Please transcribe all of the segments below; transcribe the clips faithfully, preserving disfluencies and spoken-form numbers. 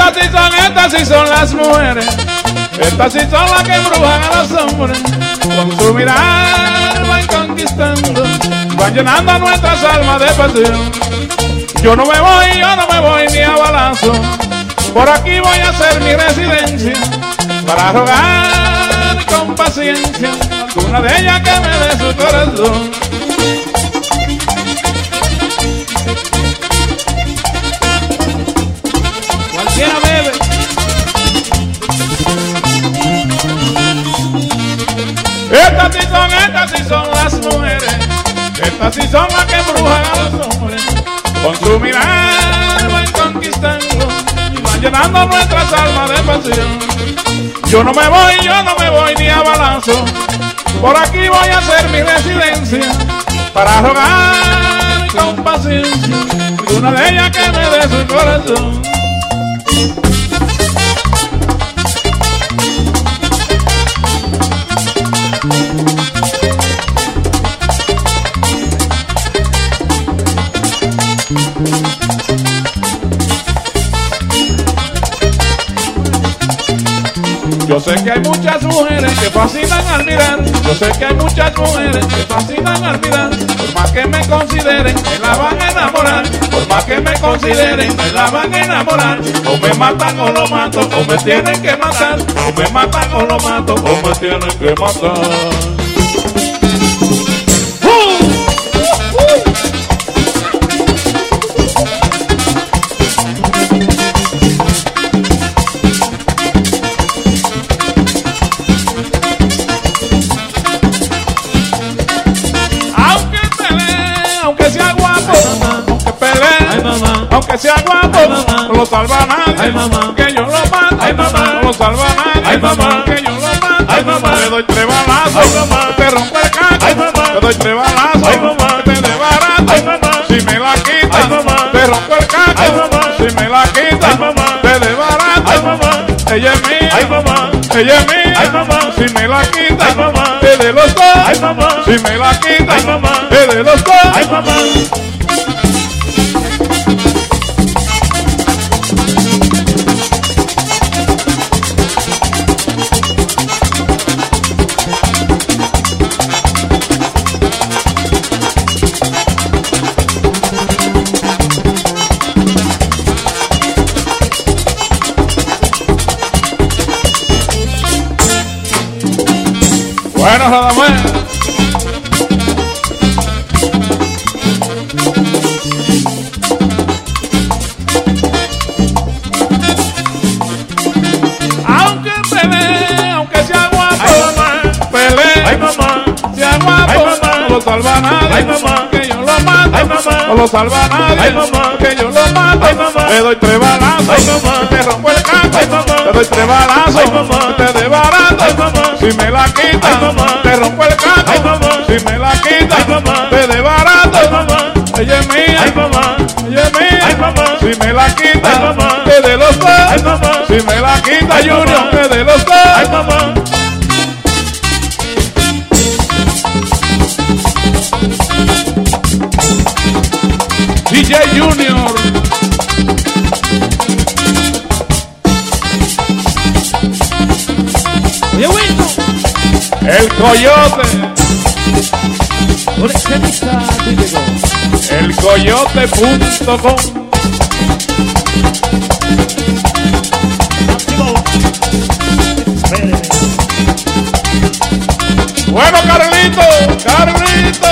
Estas sí son, estas sí son las mujeres, estas sí son las que embrujan a los hombres. Con su mirar van conquistando, van llenando nuestras almas de pasión. Yo no me voy, yo no me voy ni a balazo, por aquí voy a hacer mi residencia, para rogar con paciencia una de ellas que me dé su corazón. Cualquiera bebe. Estas sí son, estas sí son las mujeres, estas sí son las que embrujan a los hombres. Con su mirar van conquistando y van llenando nuestras almas de pasión. Yo no me voy, yo no me voy ni a balazo, por aquí voy a hacer mi residencia, para rogar con paciencia una de ellas que me dé su corazón. Yo sé que hay muchas mujeres que fascinan al mirar, yo sé que hay muchas mujeres que fascinan al mirar. Por más que me consideren, me la van a enamorar. Por más que me consideren, me la van a enamorar. O me matan o lo mato, o me tienen que matar. O me matan o lo mato, o me tienen que matar. Aunque sea guapo, no lo salva nadie. Ay, mamá, que yo lo mato. Ay, mamá, no lo salva nadie. Ay, mamá, que yo lo mato. Ay, mamá, le doy tres balazos. Ay, mamá, te rompo el caco. Ay, mamá, le doy tres balazos. Ay, mamá, te desbarato. Ay, mamá, si me la quita. Ay, mamá, te rompo el caco. Ay, mamá, si me la quita. Ay, mamá, te desbarato. Ay, mamá, ella es mía. Ay, mamá, ella es mía. Ay, mamá, si me la quita. Ay, mamá, te de los dos. Ay, mamá, si me la quita. Ay, mamá, te de los dos. Ay, mamá. Bueno, Radamés. Aunque pelee, aunque sea guapo, ay, mamá, pelee, ay, mamá, sea guapo, ay, mamá, no lo salva nadie, ay, mamá, que yo lo mato, ay, mamá, no lo salva nadie, ay, mamá, que yo lo mato, ay, mamá, le doy tres balazos, ay, mamá, te rompo el caco, ay, mamá, le doy tres balazos, ay, mamá, te desbarato, ay, mamá, si me la quita, ay, mamá, te rompo el caco, ay, mamá, si me la quita, ay, mamá, te desbarato, ay, mamá, ella es mía, ay, mamá, ella es mía, ay, mamá, si me la quita, ay, mamá, te de los dos, ay, mamá, si me la quita, ay, Junior, te de los dos, ay, mamá. D J Junior. El Coyote. El coyote punto com. Bueno, Carlito, Carlito.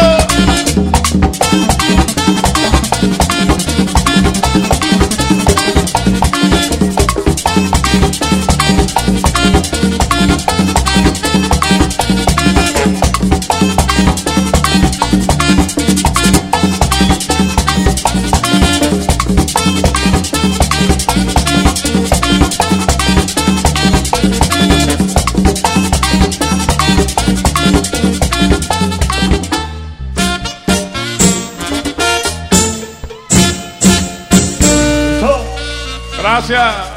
Gracias.